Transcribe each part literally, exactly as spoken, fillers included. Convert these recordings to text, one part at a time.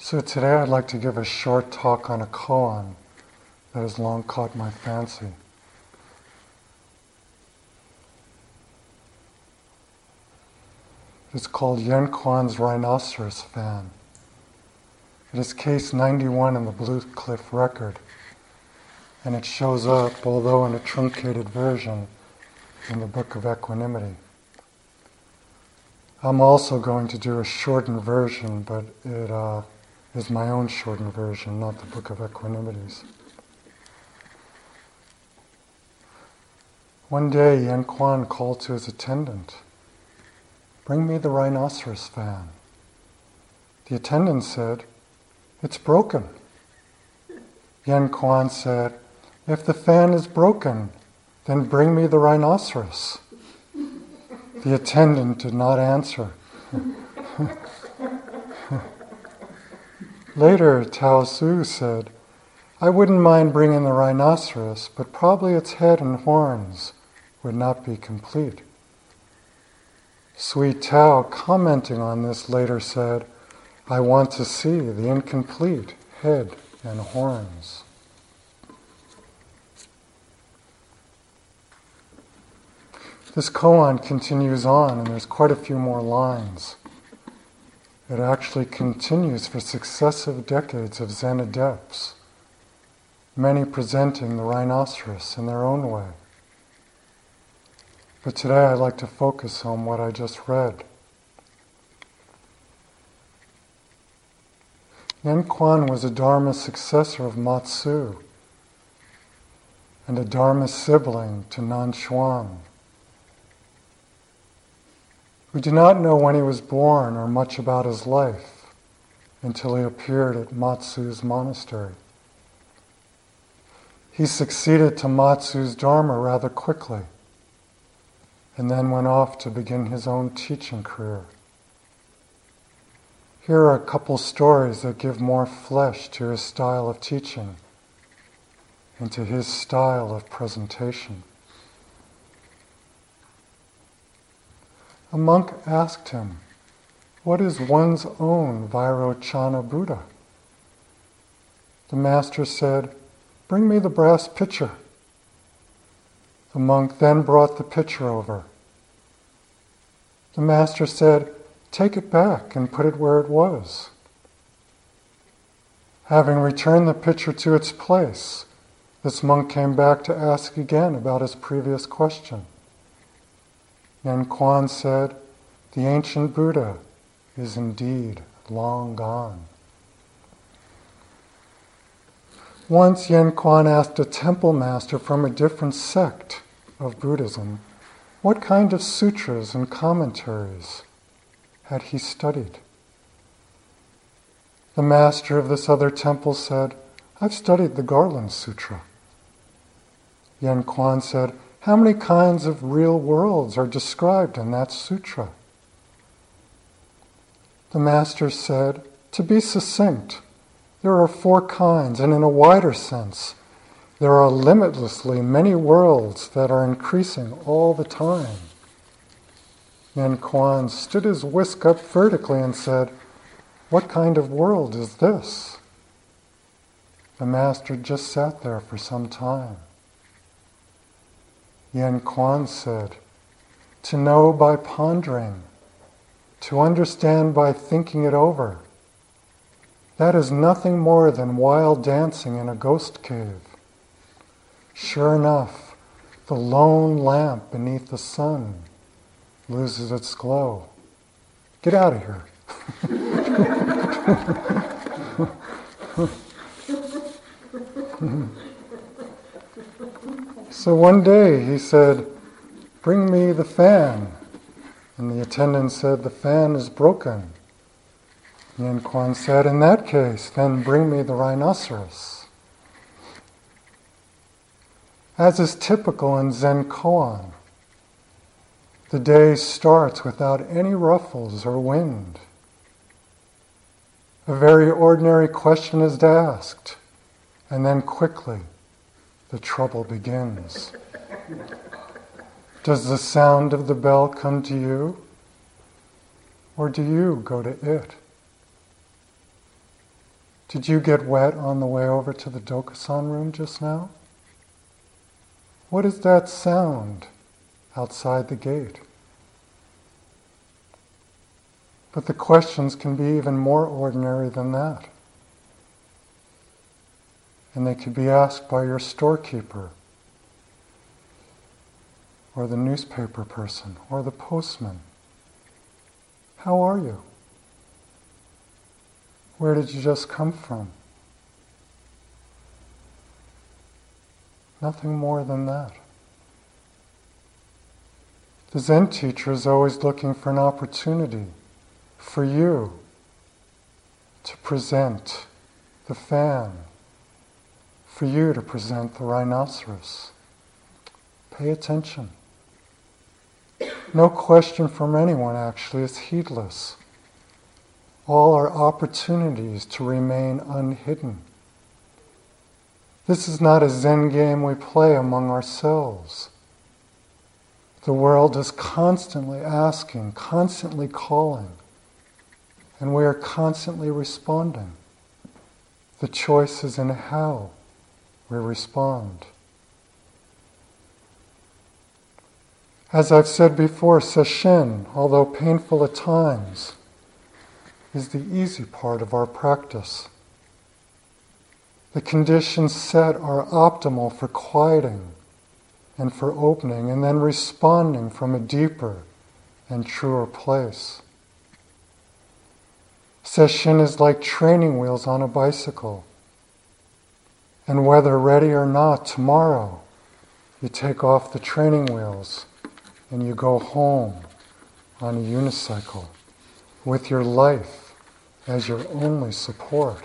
So today I'd like to give a short talk on a koan that has long caught my fancy. It's called Yen Kuan's Rhinoceros Fan. It is case ninety-one in the Blue Cliff record, and it shows up, although in a truncated version, in the Book of Equanimity. I'm also going to do a shortened version, but it uh, is my own shortened version, not the Book of Equanimities. One day, Yen Kuan called to his attendant, "Bring me the rhinoceros fan." The attendant said, "It's broken." Yen Kuan said, "If the fan is broken, then bring me the rhinoceros." The attendant did not answer. Later, Tao Su said, "I wouldn't mind bringing the rhinoceros, but probably its head and horns would not be complete." Sweet Tao, commenting on this, later said, "I want to see the incomplete head and horns." This koan continues on, and there's quite a few more lines. It actually continues for successive decades of Zen adepts, many presenting the rhinoceros in their own way. But today I'd like to focus on what I just read. Yen Kuan was a Dharma successor of Matsu and a Dharma sibling to Nanshuang. We do not know when he was born or much about his life until he appeared at Matsu's monastery. He succeeded to Matsu's Dharma rather quickly, and then went off to begin his own teaching career. Here are a couple stories that give more flesh to his style of teaching and to his style of presentation. A monk asked him, "What is one's own Vairochana Buddha?" The master said, "Bring me the brass pitcher." The monk then brought the pitcher over. The master said, "Take it back and put it where it was." Having returned the pitcher to its place, this monk came back to ask again about his previous question. Yen Kuan said, "The ancient Buddha is indeed long gone." Once Yen Kuan asked a temple master from a different sect of Buddhism what kind of sutras and commentaries had he studied. The master of this other temple said, "I've studied the Garland Sutra." Yen Kuan said, "How many kinds of real worlds are described in that sutra?" The master said, "To be succinct, there are four kinds, and in a wider sense, there are limitlessly many worlds that are increasing all the time." Yen Kuan stood his whisk up vertically and said, "What kind of world is this?" The master just sat there for some time. Yen Kuan said, "To know by pondering, to understand by thinking it over, that is nothing more than wild dancing in a ghost cave. Sure enough, the lone lamp beneath the sun loses its glow. Get out of here." So one day he said, "Bring me the fan." And the attendant said, "The fan is broken." Yen Kuan said, "In that case, then bring me the rhinoceros." As is typical in Zen koan, the day starts without any ruffles or wind. A very ordinary question is asked, and then quickly the trouble begins. Does the sound of the bell come to you, or do you go to it? Did you get wet on the way over to the Dokusan room just now? What is that sound outside the gate? But the questions can be even more ordinary than that. And they could be asked by your storekeeper, or the newspaper person, or the postman. How are you? Where did you just come from? Nothing more than that. The Zen teacher is always looking for an opportunity for you to present the fan, for you to present the rhinoceros. Pay attention. No question from anyone actually is heedless. All are opportunities to remain unhidden. This is not a Zen game we play among ourselves. The world is constantly asking, constantly calling, and we are constantly responding. The choice is in how we respond. As I've said before, sesshin, although painful at times, is the easy part of our practice. The conditions set are optimal for quieting and for opening and then responding from a deeper and truer place. Sesshin is like training wheels on a bicycle. And whether ready or not, tomorrow you take off the training wheels and you go home on a unicycle with your life as your only support.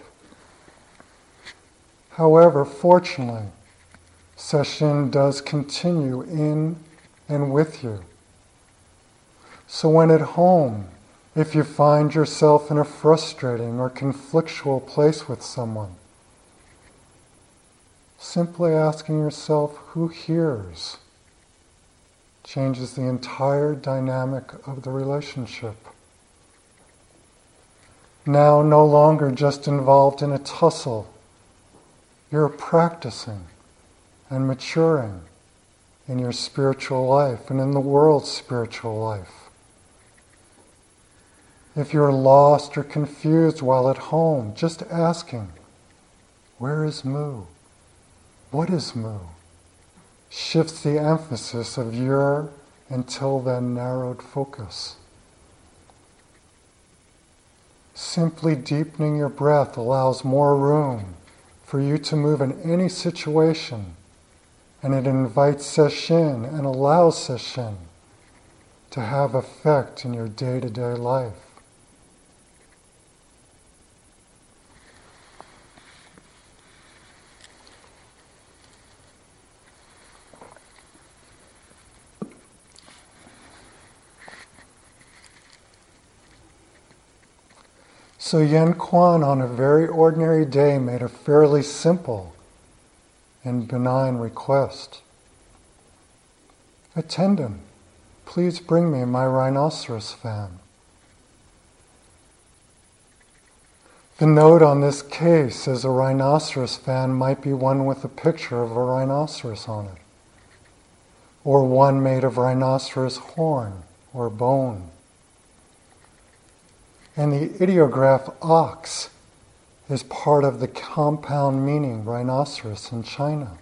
However, fortunately, sesshin does continue in and with you. So when at home, if you find yourself in a frustrating or conflictual place with someone, simply asking yourself who hears changes the entire dynamic of the relationship. Now no longer just involved in a tussle, you're practicing and maturing in your spiritual life and in the world's spiritual life. If you're lost or confused while at home, just asking, where is Mu? What is Mu? Shifts the emphasis of your until then narrowed focus. Simply deepening your breath allows more room for you to move in any situation, and it invites sesshin and allows sesshin to have effect in your day-to-day life. So Yen Kuan on a very ordinary day made a fairly simple and benign request. Attendant, please bring me my rhinoceros fan. The note on this case says a rhinoceros fan might be one with a picture of a rhinoceros on it, or one made of rhinoceros horn or bone. And the ideograph ox is part of the compound meaning rhinoceros in China.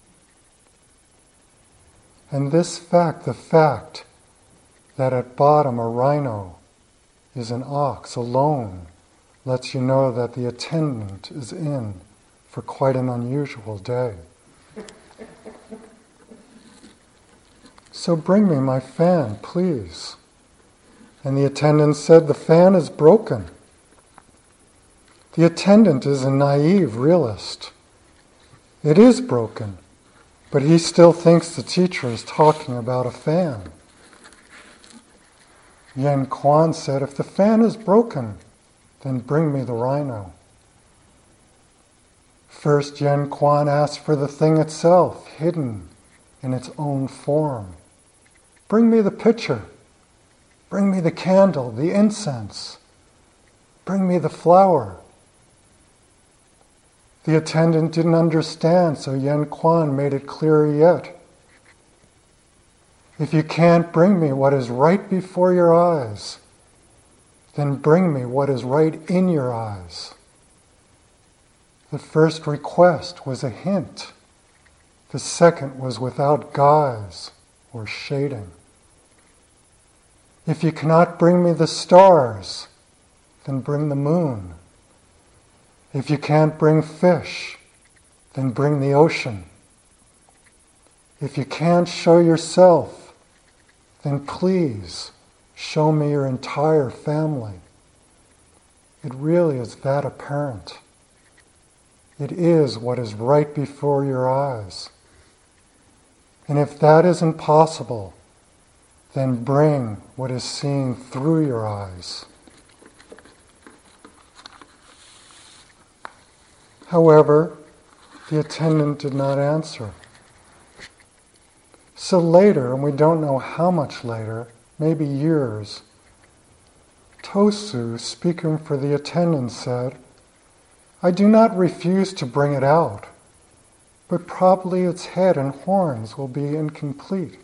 And this fact, the fact that at bottom a rhino is an ox alone, lets you know that the attendant is in for quite an unusual day. So bring me my fan, please. And the attendant said, the fan is broken. The attendant is a naive realist. It is broken, but he still thinks the teacher is talking about a fan. Yen Kuan said, if the fan is broken, then bring me the rhino. First, Yen Kuan asked for the thing itself, hidden in its own form. Bring me the pitcher. Bring me the candle, the incense. Bring me the flower. The attendant didn't understand, so Yen Kuan made it clearer yet. If you can't bring me what is right before your eyes, then bring me what is right in your eyes. The first request was a hint. The second was without guise or shading. If you cannot bring me the stars, then bring the moon. If you can't bring fish, then bring the ocean. If you can't show yourself, then please show me your entire family. It really is that apparent. It is what is right before your eyes. And if that isn't possible, then bring what is seen through your eyes. However, the attendant did not answer. So later, and we don't know how much later, maybe years, Tosu, speaking for the attendant, said, "I do not refuse to bring it out, but probably its head and horns will be incomplete."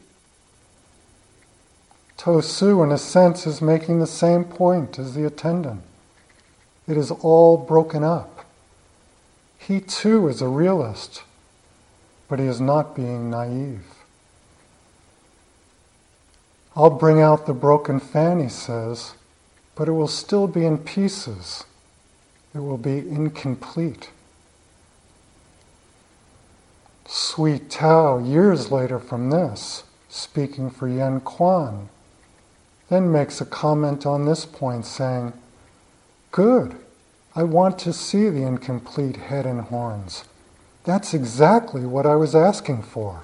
Tosu, in a sense, is making the same point as the attendant. It is all broken up. He too is a realist, but he is not being naive. "I'll bring out the broken fan," he says, "but it will still be in pieces. It will be incomplete." Sweet Tao, years later from this, speaking for Yen Kuan, then makes a comment on this point saying, "Good, I want to see the incomplete head and horns. That's exactly what I was asking for."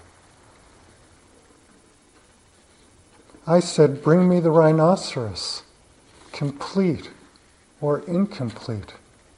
I said, "Bring me the rhinoceros, complete or incomplete."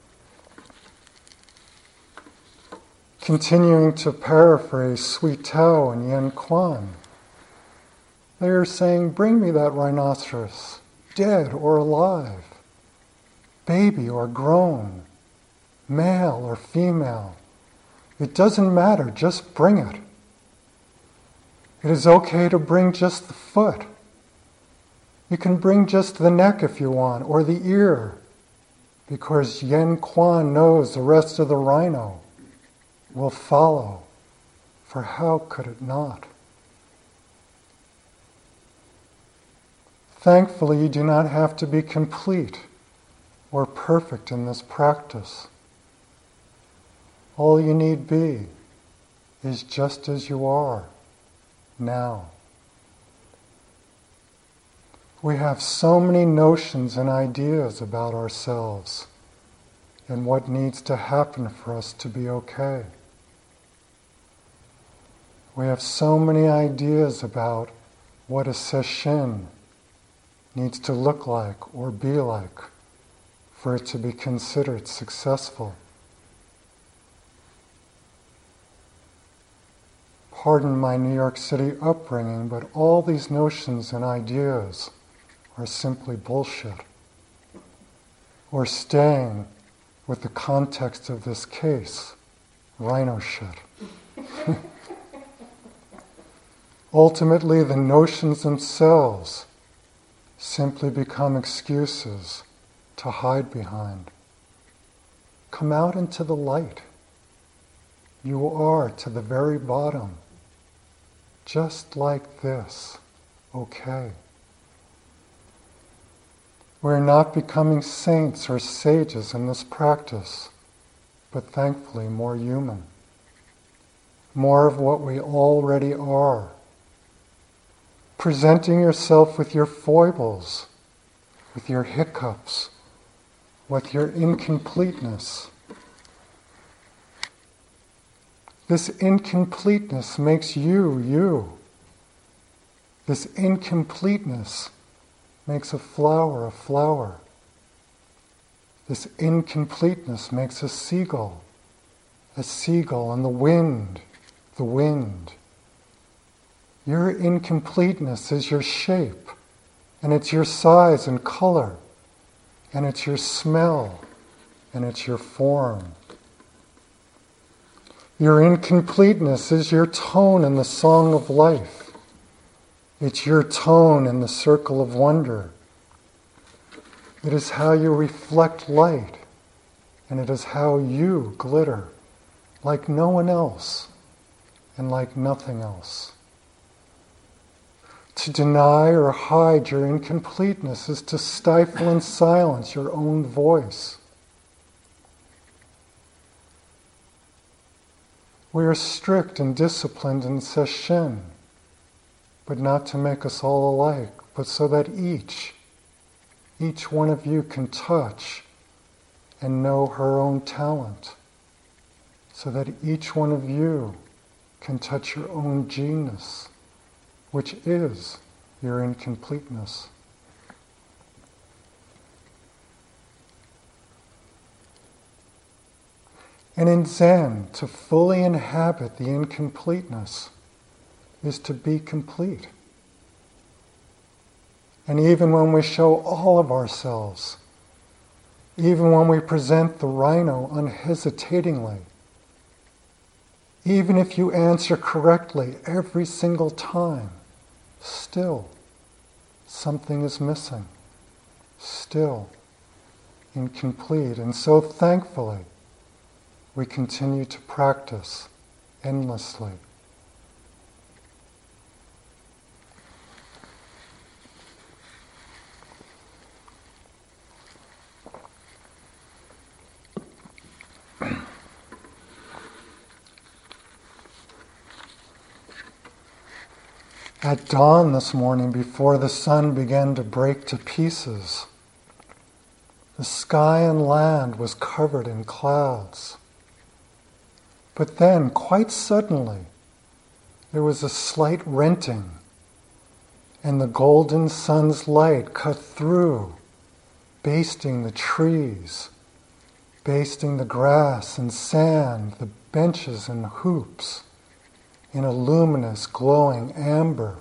Continuing to paraphrase Sweet Tao and Yen Kuan, they are saying, "Bring me that rhinoceros, dead or alive, baby or grown, male or female. It doesn't matter, just bring it. It is okay to bring just the foot. You can bring just the neck if you want, or the ear, because Yen Kuan knows the rest of the rhino will follow, for how could it not?" Thankfully, you do not have to be complete or perfect in this practice. All you need be is just as you are now. We have so many notions and ideas about ourselves and what needs to happen for us to be okay. We have so many ideas about what a sesshin needs to look like or be like for it to be considered successful. Pardon my New York City upbringing, but all these notions and ideas are simply bullshit. Or staying with the context of this case, rhino shit. Ultimately, the notions themselves simply become excuses to hide behind. Come out into the light. You are to the very bottom, just like this, okay. We're not becoming saints or sages in this practice, but thankfully more human. More of what we already are. Presenting yourself with your foibles, with your hiccups, with your incompleteness. This incompleteness makes you, you. This incompleteness makes a flower a flower. This incompleteness makes a seagull, a seagull, and the wind, the wind. Your incompleteness is your shape, and it's your size and color, and it's your smell, and it's your form. Your incompleteness is your tone in the song of life. It's your tone in the circle of wonder. It is how you reflect light, and it is how you glitter like no one else and like nothing else. To deny or hide your incompleteness is to stifle and silence your own voice. We are strict and disciplined in sesshin, but not to make us all alike, but so that each, each one of you can touch and know her own talent, so that each one of you can touch your own genius, which is your incompleteness. And in Zen, to fully inhabit the incompleteness is to be complete. And even when we show all of ourselves, even when we present the rhino unhesitatingly, even if you answer correctly every single time, still something is missing, still incomplete. And so thankfully, we continue to practice endlessly. At dawn this morning, before the sun began to break to pieces, the sky and land was covered in clouds. But then, quite suddenly, there was a slight renting, and the golden sun's light cut through, basting the trees, basting the grass and sand, the benches and hoops, in a luminous, glowing amber.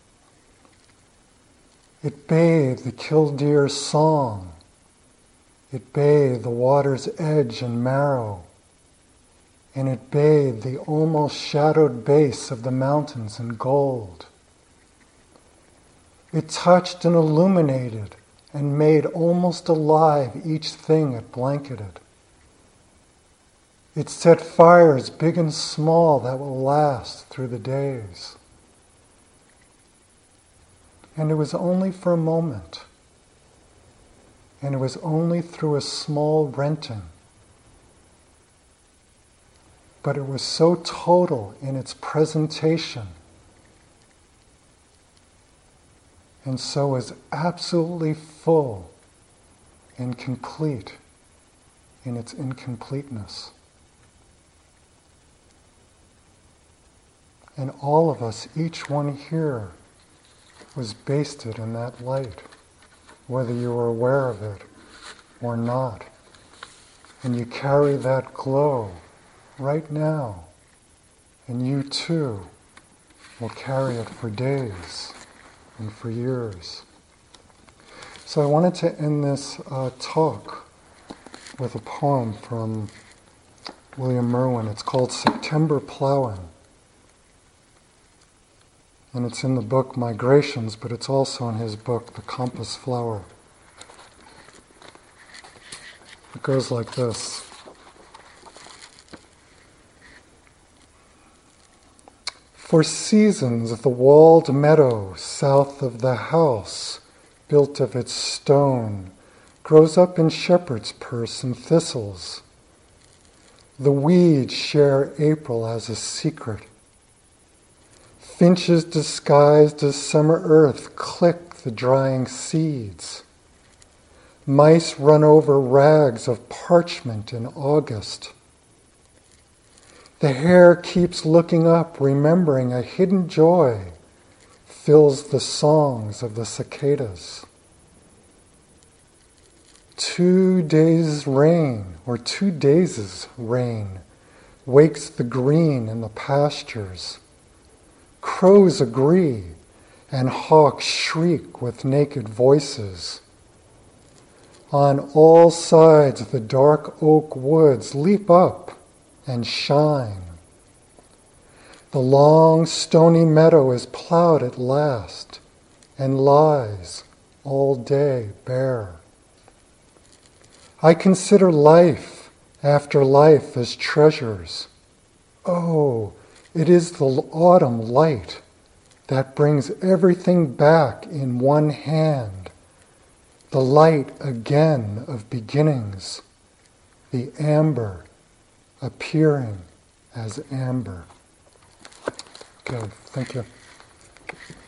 It bathed the killdeer's song. It bathed the water's edge and marrow. And it bathed the almost shadowed base of the mountains in gold. It touched and illuminated and made almost alive each thing it blanketed. It set fires big and small that will last through the days. And it was only for a moment. And it was only through a small renting. But it was so total in its presentation, and so was absolutely full and complete in its incompleteness. And all of us, each one here, was basted in that light, whether you were aware of it or not. And you carry that glow right now, and you too will carry it for days and for years. So I wanted to end this uh, talk with a poem from William Merwin. It's called September Plowing. And it's in the book Migrations, but it's also in his book, The Compass Flower. It goes like this. For seasons the walled meadow south of the house, built of its stone, grows up in shepherd's purse and thistles. The weeds share April as a secret. Finches disguised as summer earth click the drying seeds. Mice run over rags of parchment in August. The hare keeps looking up, remembering a hidden joy fills the songs of the cicadas. Two days' rain, or two days' rain, wakes the green in the pastures. Crows agree, and hawks shriek with naked voices. On all sides the dark oak woods leap up and shine The long stony meadow is plowed at last and lies all day bare. I consider life after life as treasures. Oh, it is the autumn light that brings everything back in one hand, the light again of beginnings, the amber appearing as amber. Okay, thank you.